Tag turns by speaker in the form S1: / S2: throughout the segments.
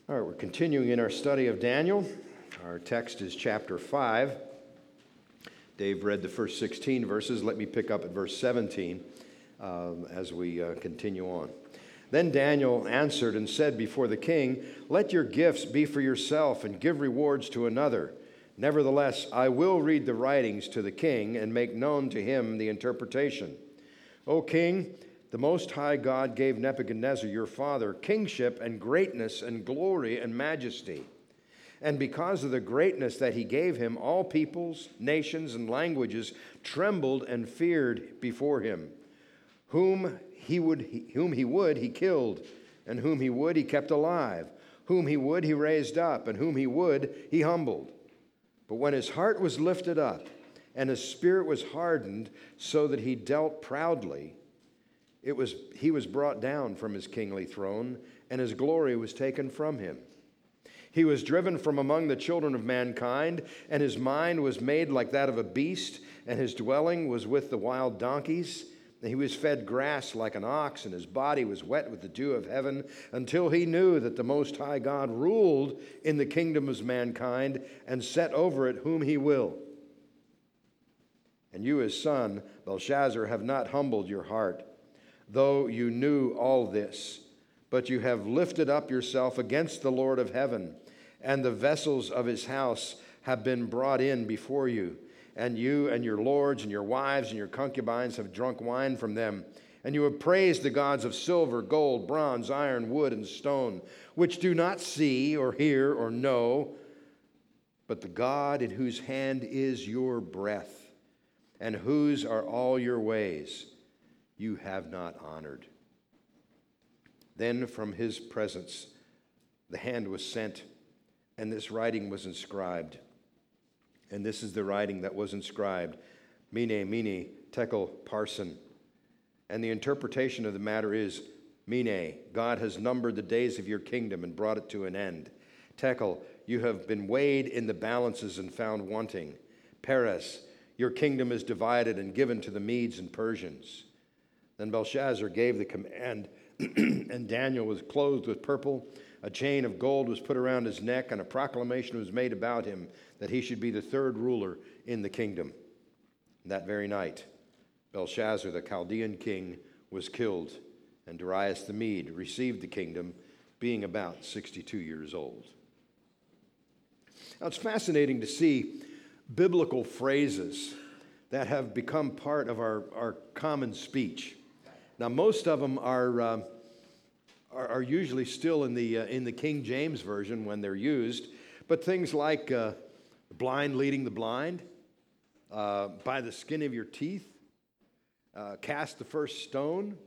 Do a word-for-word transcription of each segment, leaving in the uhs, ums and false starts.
S1: All right, we're continuing in our study of Daniel. Our text is chapter five. Dave read the first sixteen verses. Let me pick up at verse seventeen um, as we uh, continue on. Then Daniel answered and said before the king, "Let your gifts be for yourself and give rewards to another. Nevertheless, I will read the writings to the king and make known to him the interpretation. O king, the Most High God gave Nebuchadnezzar your father kingship and greatness and glory and majesty. And because of the greatness that he gave him, all peoples, nations, and languages trembled and feared before him. Whom he would, whom he would, he killed, and whom he would, he kept alive. Whom he would, he raised up, and whom he would, he humbled. But when his heart was lifted up, and his spirit was hardened, so that he dealt proudly, It was, he was brought down from his kingly throne, and his glory was taken from him. He was driven from among the children of mankind, and his mind was made like that of a beast, and his dwelling was with the wild donkeys. And he was fed grass like an ox, and his body was wet with the dew of heaven, until he knew that the Most High God ruled in the kingdom of mankind, and set over it whom he will. And you, his son, Belshazzar, have not humbled your heart, though you knew all this, but you have lifted up yourself against the Lord of heaven, and the vessels of his house have been brought in before you, and you and your lords and your wives and your concubines have drunk wine from them, and you have praised the gods of silver, gold, bronze, iron, wood, and stone, which do not see or hear or know, but the God in whose hand is your breath, and whose are all your ways, you have not honored." Then from his presence the hand was sent, and this writing was inscribed. And this is the writing that was inscribed: Mene, Mene, Tekel, Parsin. And the interpretation of the matter is: Mene, God has numbered the days of your kingdom and brought it to an end. Tekel, you have been weighed in the balances and found wanting. Peres, your kingdom is divided and given to the Medes and Persians. Then Belshazzar gave the command, and Daniel was clothed with purple. A chain of gold was put around his neck, and a proclamation was made about him that he should be the third ruler in the kingdom. That very night, Belshazzar, the Chaldean king, was killed, and Darius the Mede received the kingdom, being about sixty-two years old. Now, it's fascinating to see biblical phrases that have become part of our, our common speech. Now, most of them are, uh, are, are usually still in the, uh, in the King James Version when they're used, but things like uh, the blind leading the blind, uh, by the skin of your teeth, uh, cast the first stone,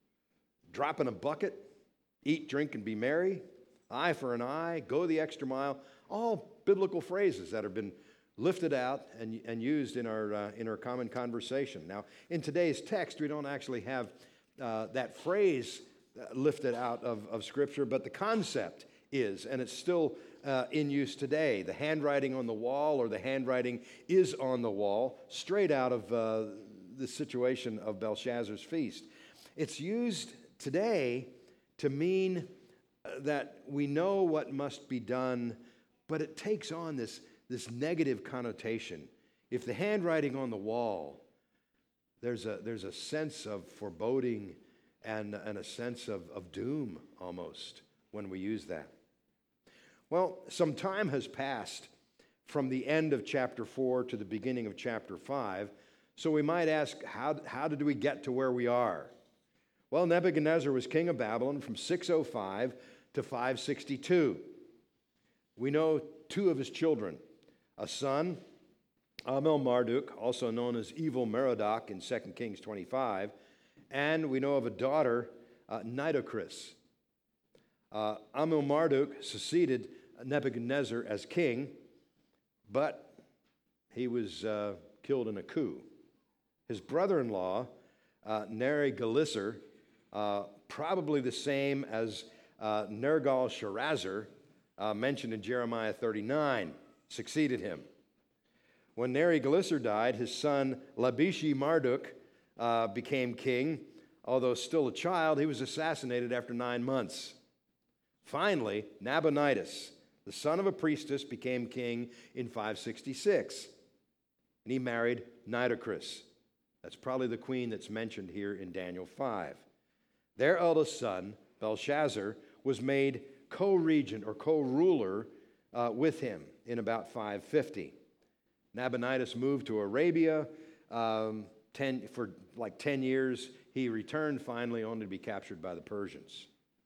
S1: drop in a bucket, eat, drink, and be merry, eye for an eye, go the extra mile, all biblical phrases that have been lifted out and, and used in our, uh, in our common conversation. Now, in today's text, we don't actually have uh, that phrase lifted out of, of Scripture, but the concept is, and it's still uh, in use today. The handwriting on the wall, or the handwriting is on the wall, straight out of uh, the situation of Belshazzar's feast. It's used today to mean that we know what must be done, but it takes on this this negative connotation. If the handwriting on the wall, there's a, there's a sense of foreboding and, and a sense of, of doom almost when we use that. Well, some time has passed from the end of chapter four to the beginning of chapter five, so we might ask, how, how did we get to where we are? Well, Nebuchadnezzar was king of Babylon from six oh five to five sixty-two. We know two of his children: a son, Amel-Marduk, also known as Evil Merodach in Second Kings twenty-five, and we know of a daughter, uh, Nitocris. Uh, Amel-Marduk succeeded Nebuchadnezzar as king, but he was uh, killed in a coup. His brother-in-law, uh, Nerigal-Isser, uh, probably the same as uh, Nergal-Sharezer, uh, mentioned in Jeremiah thirty-nine, succeeded him. When Nerigal-Isser died, his son Labishi-Marduk uh, became king. Although still a child, he was assassinated after nine months. Finally, Nabonidus, the son of a priestess, became king in five sixty-six. And he married Nitocris. That's probably the queen that's mentioned here in Daniel five. Their eldest son, Belshazzar, was made co-regent or co-ruler uh, with him in about five fifty. Nabonidus moved to Arabia um, ten, for like ten years. He returned finally only to be captured by the Persians.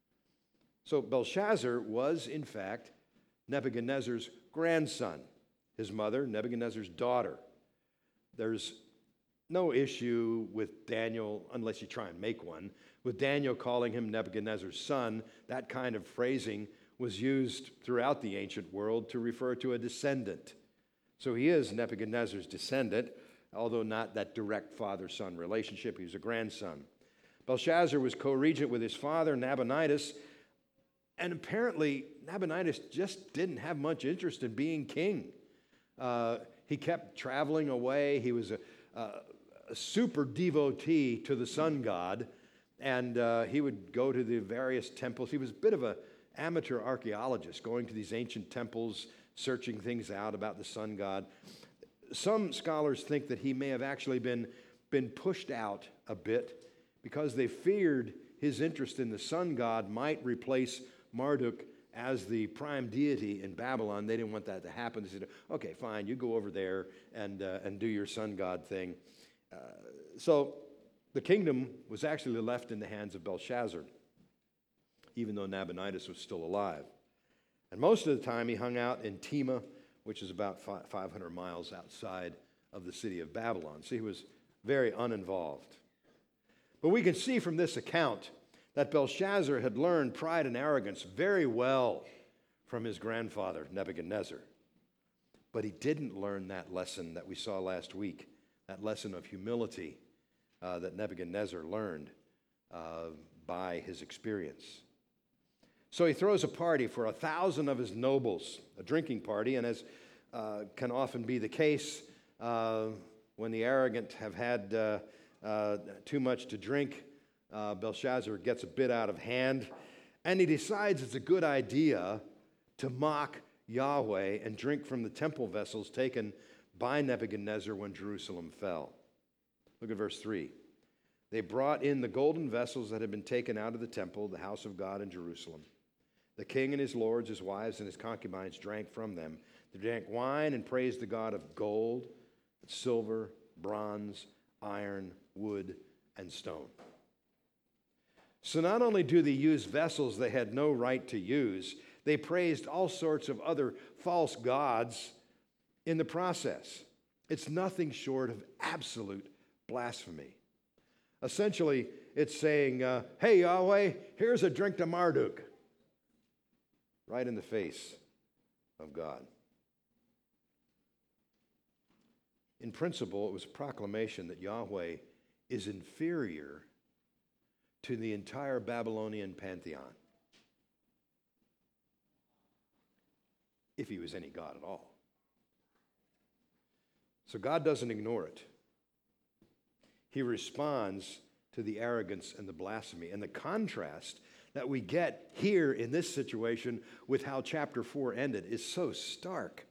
S1: So Belshazzar was, in fact, Nebuchadnezzar's grandson. His mother, Nebuchadnezzar's daughter. There's no issue with Daniel, unless you try and make one, with Daniel calling him Nebuchadnezzar's son. That kind of phrasing was used throughout the ancient world to refer to a descendant. So he is Nebuchadnezzar's descendant, although not that direct father-son relationship. He was a grandson. Belshazzar was co-regent with his father, Nabonidus, and apparently Nabonidus just didn't have much interest in being king. Uh, he kept traveling away. He was a, a, a super devotee to the sun god, and uh, he would go to the various temples. He was a bit of an amateur archaeologist, going to these ancient temples, searching things out about the sun god. Some scholars think that he may have actually been, been pushed out a bit because they feared his interest in the sun god might replace Marduk as the prime deity in Babylon. They didn't want that to happen. They said, okay, fine, you go over there and, uh, and do your sun god thing. Uh, so the kingdom was actually left in the hands of Belshazzar, even though Nabonidus was still alive. And most of the time he hung out in Tema, which is about five hundred miles outside of the city of Babylon. So he was very uninvolved. But we can see from this account that Belshazzar had learned pride and arrogance very well from his grandfather, Nebuchadnezzar. But he didn't learn that lesson that we saw last week, that lesson of humility uh, that Nebuchadnezzar learned uh, by his experience. So he throws a party for a thousand of his nobles, a drinking party, and as uh, can often be the case uh, when the arrogant have had uh, uh, too much to drink, uh, Belshazzar gets a bit out of hand, and he decides it's a good idea to mock Yahweh and drink from the temple vessels taken by Nebuchadnezzar when Jerusalem fell. Look at verse three. They brought in the golden vessels that had been taken out of the temple, the house of God in Jerusalem. The king and his lords, his wives, and his concubines drank from them. They drank wine and praised the God of gold, silver, bronze, iron, wood, and stone. So not only do they use vessels they had no right to use, they praised all sorts of other false gods in the process. It's nothing short of absolute blasphemy. Essentially, it's saying, uh, hey, Yahweh, here's a drink to Marduk. Right in the face of God. In principle, it was a proclamation that Yahweh is inferior to the entire Babylonian pantheon, if he was any God at all. So God doesn't ignore it. He responds to the arrogance and the blasphemy. And the contrast that we get here in this situation with how chapter four ended is so stark.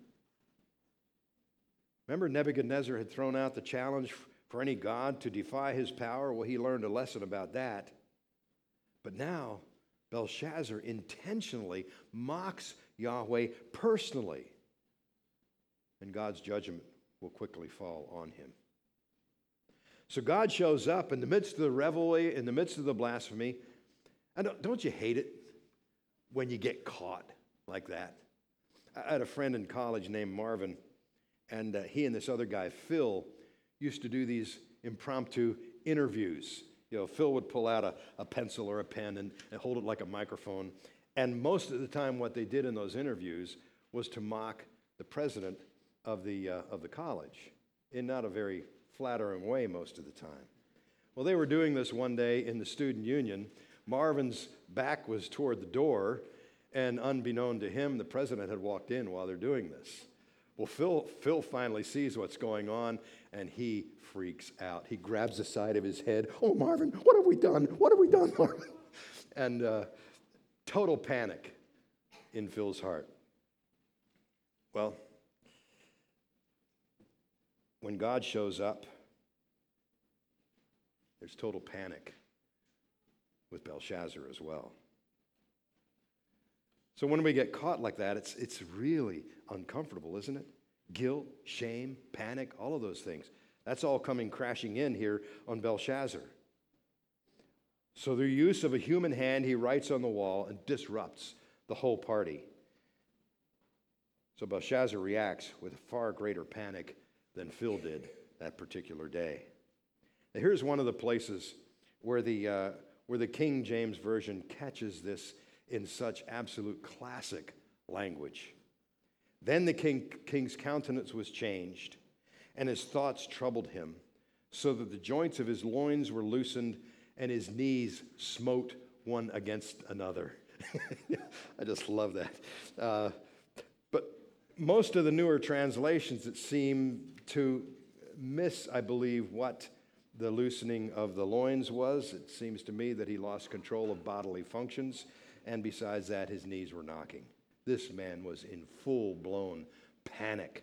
S1: Remember, Nebuchadnezzar had thrown out the challenge for any god to defy his power? Well, he learned a lesson about that. But now, Belshazzar intentionally mocks Yahweh personally, and God's judgment will quickly fall on him. So God shows up in the midst of the revelry, in the midst of the blasphemy. And don't, don't you hate it when you get caught like that? I had a friend in college named Marvin, and uh, he and this other guy, Phil, used to do these impromptu interviews. You know, Phil would pull out a, a pencil or a pen and, and hold it like a microphone. And most of the time what they did in those interviews was to mock the president of the, uh, of the college in not a very flattering way most of the time. Well, they were doing this one day in the student union. Marvin's back was toward the door, and unbeknown to him, the president had walked in while they're doing this. Well, Phil, Phil finally sees what's going on, and he freaks out. He grabs the side of his head. Oh, Marvin, what have we done? What have we done, Marvin? And uh, Total panic in Phil's heart. Well, when God shows up, there's total panic with Belshazzar as well. So when we get caught like that, it's, it's really uncomfortable, isn't it? Guilt, shame, panic, all of those things. That's all coming crashing in here on Belshazzar. So the use of a human hand, he writes on the wall and disrupts the whole party. So Belshazzar reacts with far greater panic than Phil did that particular day. Now here's one of the places where the, uh, where the King James Version catches this in such absolute classic language. Then the king, king's countenance was changed, and his thoughts troubled him, so that the joints of his loins were loosened, and his knees smote one against another. I just love that. Uh, but most of the newer translations, it seem to miss, I believe, what the loosening of the loins was. It seems to me that he lost control of bodily functions, and besides that, his knees were knocking. This man was in full-blown panic.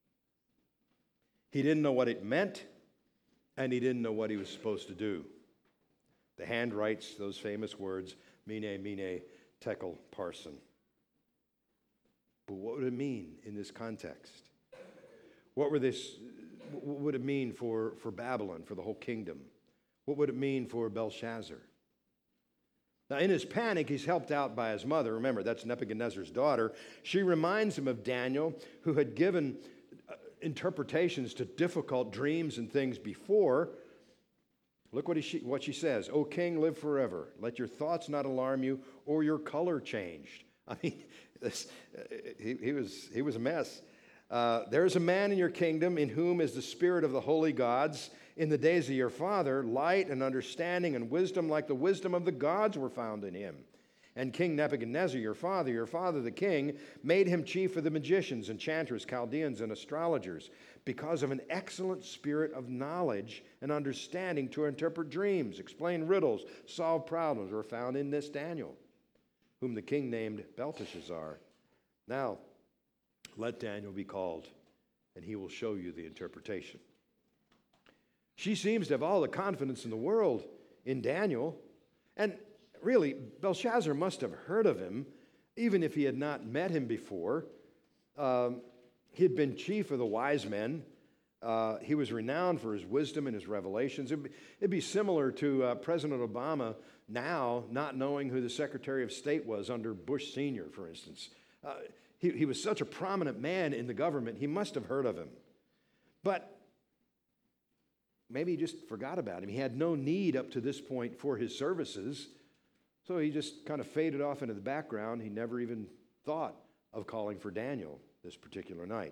S1: He didn't know what it meant, and he didn't know what he was supposed to do. The hand writes those famous words, Mene, Mene, Tekel, Parson. But what would it mean in this context? What were this, what would it mean for, for Babylon, for the whole kingdom? What would it mean for Belshazzar? Now, in his panic, he's helped out by his mother. Remember, that's Nebuchadnezzar's daughter. She reminds him of Daniel, who had given interpretations to difficult dreams and things before. Look what, he, what she says. O king, live forever. Let your thoughts not alarm you, or your color changed. I mean, this, he, he, was, he was a mess. Uh, there is a man in your kingdom in whom is the spirit of the holy gods. In the days of your father, light and understanding and wisdom like the wisdom of the gods were found in him. And King Nebuchadnezzar, your father, your father the king, made him chief of the magicians, enchanters, Chaldeans, and astrologers, because of an excellent spirit of knowledge and understanding to interpret dreams, explain riddles, solve problems, were found in this Daniel, whom the king named Belteshazzar. Now, let Daniel be called, and he will show you the interpretation. She seems to have all the confidence in the world in Daniel. And really, Belshazzar must have heard of him, even if he had not met him before. Um, he had been chief of the wise men. Uh, he was renowned for his wisdom and his revelations. It'd be, it'd be similar to uh, President Obama now not knowing who the Secretary of State was under Bush Senior, for instance. Uh, he, he was such a prominent man in the government, he must have heard of him. But maybe he just forgot about him. He had no need up to this point for his services, so he just kind of faded off into the background. He never even thought of calling for Daniel this particular night.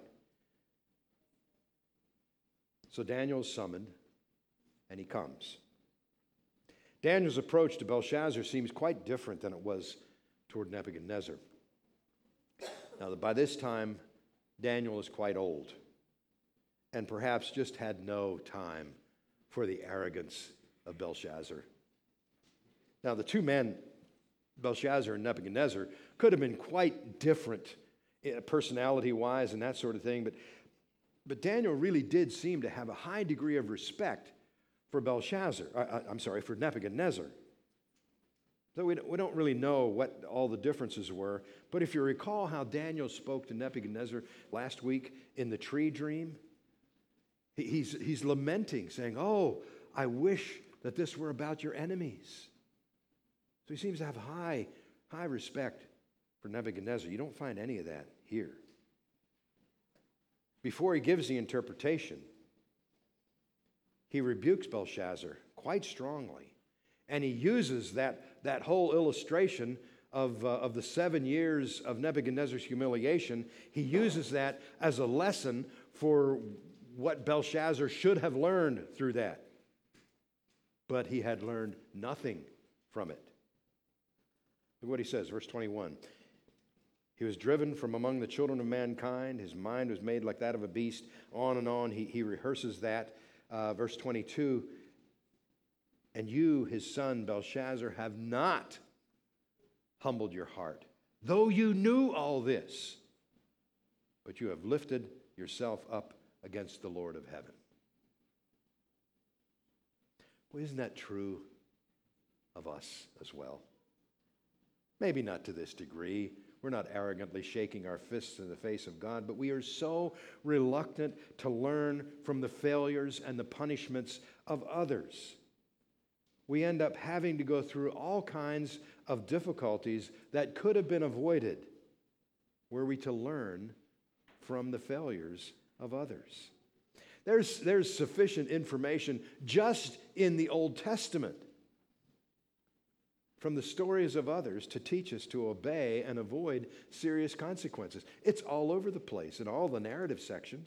S1: So Daniel is summoned, and he comes. Daniel's approach to Belshazzar seems quite different than it was toward Nebuchadnezzar. Now, by this time, Daniel is quite old, and perhaps just had no time for the arrogance of Belshazzar. Now, the two men, Belshazzar and Nebuchadnezzar, could have been quite different personality-wise and that sort of thing, but, but Daniel really did seem to have a high degree of respect for Belshazzar. I, I'm sorry, for Nebuchadnezzar. So we don't, we don't really know what all the differences were, but if you recall how Daniel spoke to Nebuchadnezzar last week in the tree dream, He's, he's lamenting, saying, oh, I wish that this were about your enemies. So he seems to have high, high respect for Nebuchadnezzar. You don't find any of that here. Before he gives the interpretation, he rebukes Belshazzar quite strongly. And he uses that, that whole illustration of, uh, of the seven years of Nebuchadnezzar's humiliation. He uses that as a lesson for what Belshazzar should have learned through that. But he had learned nothing from it. Look what he says, verse twenty-one. He was driven from among the children of mankind. His mind was made like that of a beast. On and on. He, he rehearses that. Uh, verse twenty-two. And you, his son Belshazzar, have not humbled your heart, though you knew all this, but you have lifted yourself up against the Lord of heaven. Well, isn't that true of us as well? Maybe not to this degree. We're not arrogantly shaking our fists in the face of God, but we are so reluctant to learn from the failures and the punishments of others. We end up having to go through all kinds of difficulties that could have been avoided were we to learn from the failures of others. There's, there's sufficient information just in the Old Testament from the stories of others to teach us to obey and avoid serious consequences. It's all over the place in all the narrative sections.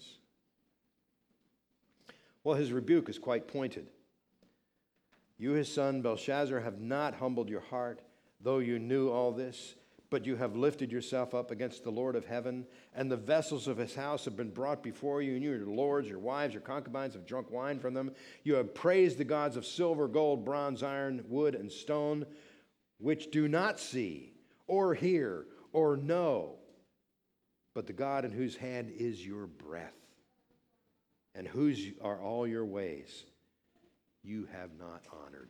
S1: Well, his rebuke is quite pointed. You, his son Belshazzar, have not humbled your heart, though you knew all this, but you have lifted yourself up against the Lord of heaven, and the vessels of his house have been brought before you, and you, your lords, your wives, your concubines have drunk wine from them. You have praised the gods of silver, gold, bronze, iron, wood, and stone, which do not see, or hear, or know, but the God in whose hand is your breath, and whose are all your ways, you have not honored.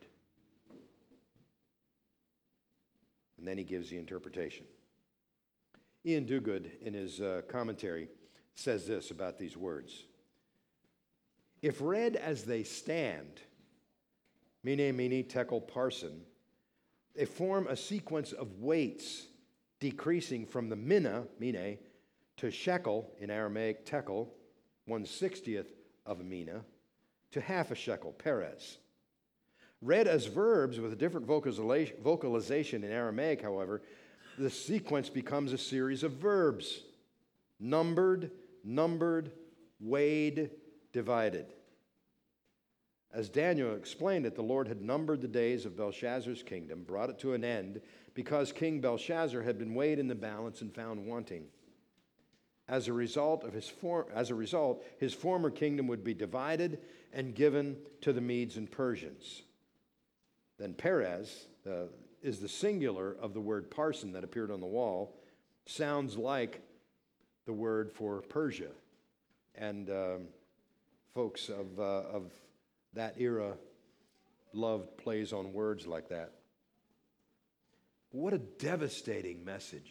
S1: And then he gives the interpretation. Ian Duguid, in his uh, commentary, says this about these words. If read as they stand, mene, mene, tekel, parsin, they form a sequence of weights decreasing from the mina, mene, to shekel, in Aramaic tekel, one sixtieth of a mina, to half a shekel, perez. Read as verbs with a different vocalization in Aramaic, however, the sequence becomes a series of verbs. Numbered, numbered, weighed, divided. As Daniel explained it, the Lord had numbered the days of Belshazzar's kingdom, brought it to an end, because King Belshazzar had been weighed in the balance and found wanting. As a result of his for, as a result, his former kingdom would be divided and given to the Medes and Persians. Then Perez uh, is the singular of the word parson that appeared on the wall. Sounds like the word for Persia. And um, folks of, uh, of that era loved plays on words like that. What a devastating message.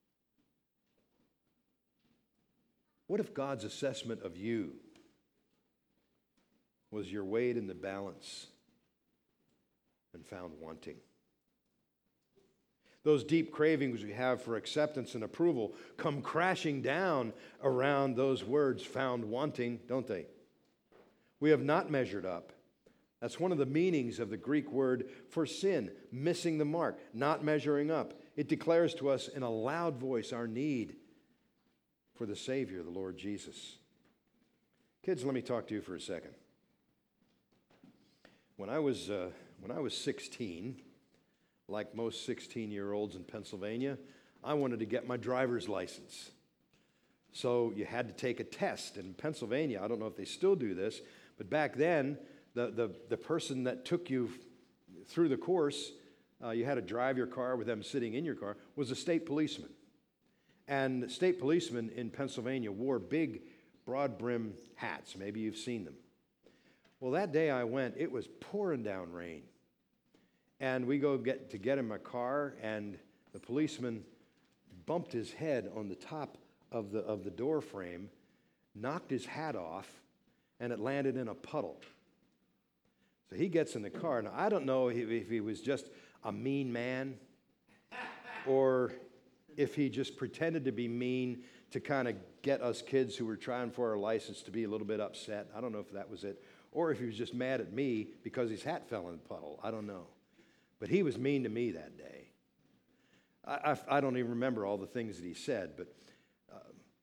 S1: What if God's assessment of you was you're weighed in the balance and found wanting? Those deep cravings we have for acceptance and approval come crashing down around those words, found wanting, don't they? We have not measured up. That's one of the meanings of the Greek word for sin, missing the mark, not measuring up. It declares to us in a loud voice our need for the Savior, the Lord Jesus. Kids, let me talk to you for a second. When I was, uh, when I was sixteen, like most sixteen-year-olds in Pennsylvania, I wanted to get my driver's license. So you had to take a test. In Pennsylvania, I don't know if they still do this, but back then, the, the, the person that took you through the course, uh, you had to drive your car with them sitting in your car, was a state policeman. And state policemen in Pennsylvania wore big, broad-brim hats. Maybe you've seen them. Well, that day I went, it was pouring down rain. And we go get to get in my car, and the policeman bumped his head on the top of the, of the door frame, knocked his hat off, and it landed in a puddle. So he gets in the car. Now, I don't know if, if he was just a mean man or if he just pretended to be mean to kind of get us kids who were trying for our license to be a little bit upset. I don't know if that was it. Or if he was just mad at me because his hat fell in the puddle. I don't know. But he was mean to me that day. I, I, I don't even remember all the things that he said, but uh,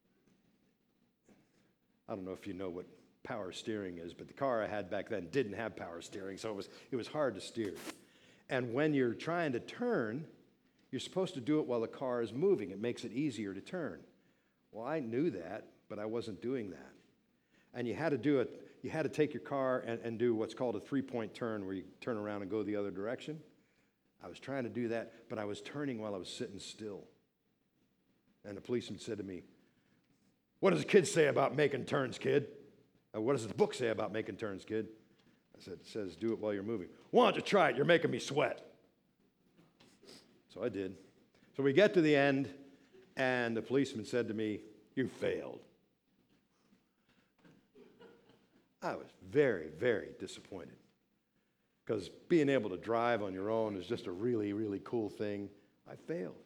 S1: I don't know if you know what power steering is, but the car I had back then didn't have power steering, so it was, it was hard to steer. And when you're trying to turn, you're supposed to do it while the car is moving. It makes it easier to turn. Well, I knew that, but I wasn't doing that. And you had to do it, you had to take your car and, and do what's called a three-point turn, where you turn around and go the other direction. I was trying to do that, but I was turning while I was sitting still. And the policeman said to me, "What does the kid say about making turns, kid? Uh, what does the book say about making turns, kid?" I said, "It says do it while you're moving." "Why don't you try it? You're making me sweat." So I did. So we get to the end, and the policeman said to me, "You failed." I was very, very disappointed, because being able to drive on your own is just a really, really cool thing. I failed.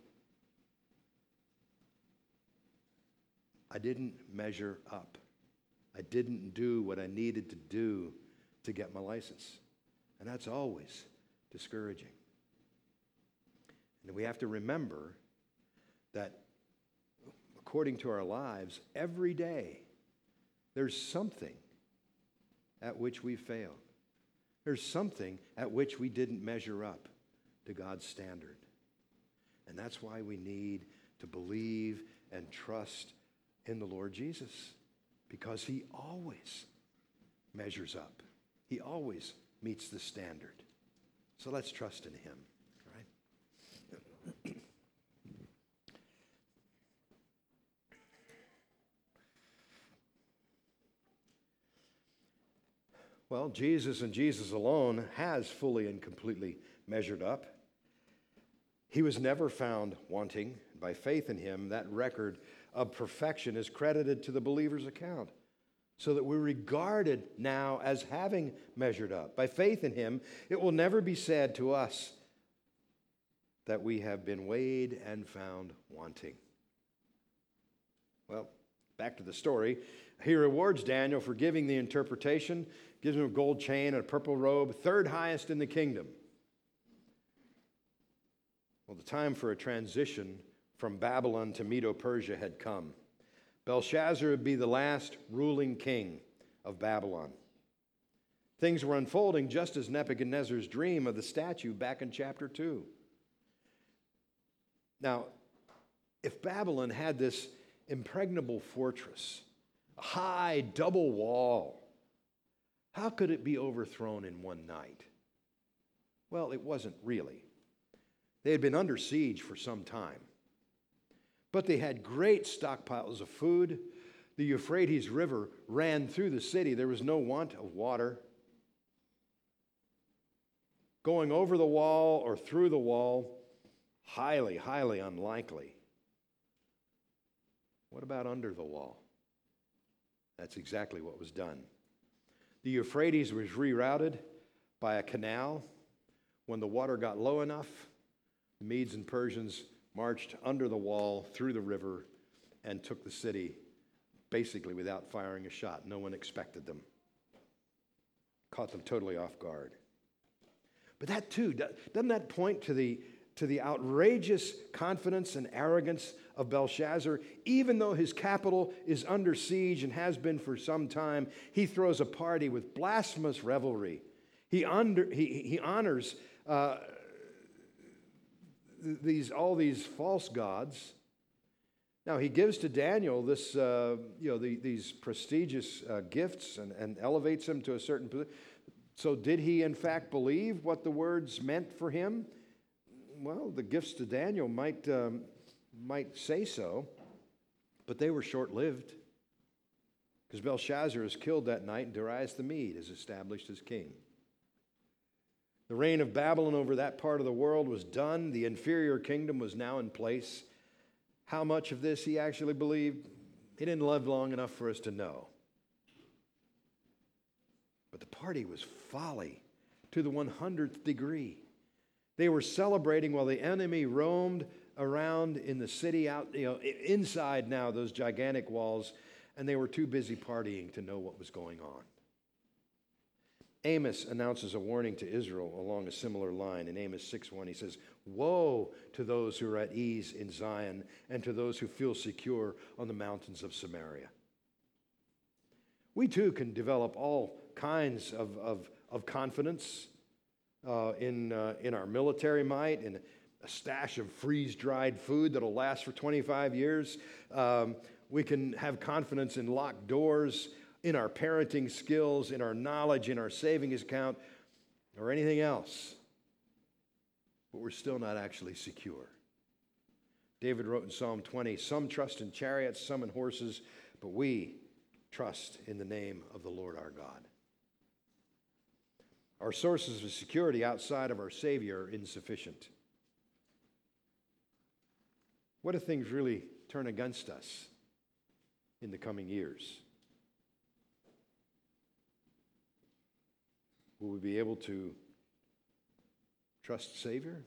S1: I didn't measure up. I didn't do what I needed to do to get my license. And that's always discouraging. And we have to remember that according to our lives, every day there's something at which we failed. There's something at which we didn't measure up to God's standard. And that's why we need to believe and trust in the Lord Jesus, because he always measures up. He always meets the standard. So let's trust in him, right? Well, Jesus and Jesus alone has fully and completely measured up. He was never found wanting. By faith in him, that record of perfection is credited to the believer's account, so that we're regarded now as having measured up. By faith in him, it will never be said to us that we have been weighed and found wanting. Well, back to the story. He rewards Daniel for giving the interpretation, gives him a gold chain and a purple robe, third highest in the kingdom. Well, the time for a transition from Babylon to Medo-Persia had come. Belshazzar would be the last ruling king of Babylon. Things were unfolding just as Nebuchadnezzar's dream of the statue back in chapter two. Now, if Babylon had this impregnable fortress, a high double wall, how could it be overthrown in one night? Well, it wasn't really. They had been under siege for some time. But they had great stockpiles of food. The Euphrates River ran through the city. There was no want of water. Going over the wall or through the wall, highly, highly unlikely. What about under the wall? That's exactly what was done. The Euphrates was rerouted by a canal. When the water got low enough, the Medes and Persians marched under the wall, through the river, and took the city basically without firing a shot. No one expected them. Caught them totally off guard. But that too, doesn't that point to the, to the outrageous confidence and arrogance of Belshazzar? Even though his capital is under siege and has been for some time, he throws a party with blasphemous revelry. He, under, he, he honors uh, these all these false gods. Now he gives to Daniel this, uh, you know, the, these prestigious uh, gifts and, and elevates him to a certain position. So did he in fact believe what the words meant for him? Well, the gifts to Daniel might um, might say so, but they were short-lived, because Belshazzar is killed that night and Darius the Mede is established as king. The reign of Babylon over that part of the world was done. The inferior kingdom was now in place. How much of this he actually believed, he didn't live long enough for us to know. But the party was folly to the one hundredth degree. They were celebrating while the enemy roamed around in the city, out, you know, inside now those gigantic walls, and they were too busy partying to know what was going on. Amos announces a warning to Israel along a similar line. In Amos six one, he says, "Woe to those who are at ease in Zion and to those who feel secure on the mountains of Samaria." We too can develop all kinds of, of, of confidence uh, in, uh, in our military might, in a stash of freeze-dried food that'll last for twenty-five years. Um, we can have confidence in locked doors, in our parenting skills, in our knowledge, in our savings account, or anything else. but we're still not actually secure. David wrote in Psalm twenty, "Some trust in chariots, some in horses, but we trust in the name of the Lord our God." Our sources of security outside of our Savior are insufficient. What if things really turn against us in the coming years? Will we be able to trust the Savior?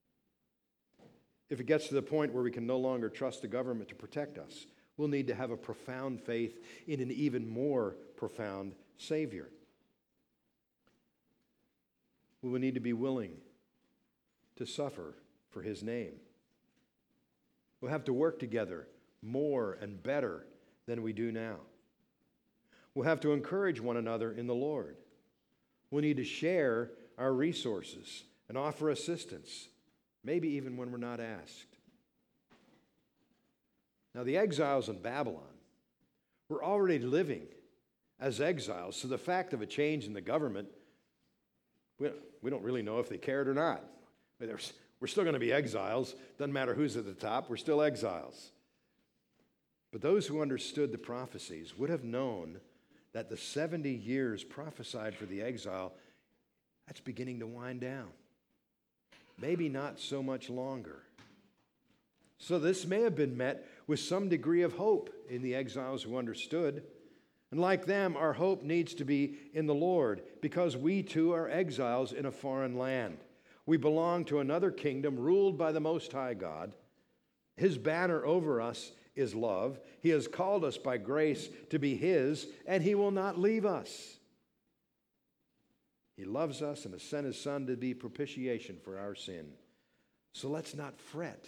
S1: If it gets to the point where we can no longer trust the government to protect us, we'll need to have a profound faith in an even more profound Savior. We will need to be willing to suffer for His name. We'll have to work together more and better than we do now. We'll have to encourage one another in the Lord. We'll need to share our resources and offer assistance, maybe even when we're not asked. Now, the exiles in Babylon were already living as exiles, so the fact of a change in the government, we we don't really know if they cared or not. We're still going to be exiles. Doesn't matter who's at the top, we're still exiles. But those who understood the prophecies would have known that the seventy years prophesied for the exile, that's beginning to wind down. Maybe not so much longer. So this may have been met with some degree of hope in the exiles who understood. And like them, our hope needs to be in the Lord, because we too are exiles in a foreign land. We belong to another kingdom ruled by the Most High God. His banner over us is love. He has called us by grace to be His, and He will not leave us. He loves us and has sent His Son to be propitiation for our sin. So let's not fret.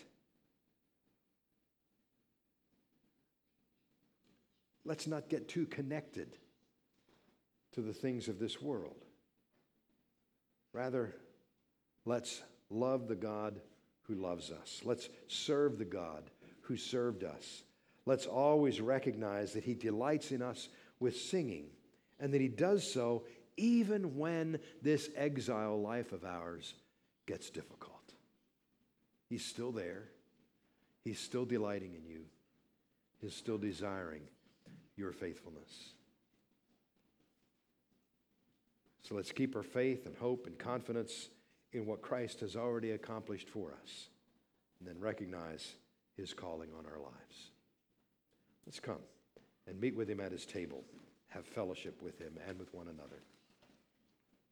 S1: Let's not get too connected to the things of this world. Rather, let's love the God who loves us. Let's serve the God who served us. Let's always recognize that He delights in us with singing, and that He does so even when this exile life of ours gets difficult. He's still there. He's still delighting in you. He's still desiring your faithfulness. So let's keep our faith and hope and confidence in what Christ has already accomplished for us, and then recognize His calling on our lives. Let's come and meet with Him at His table, have fellowship with Him and with one another.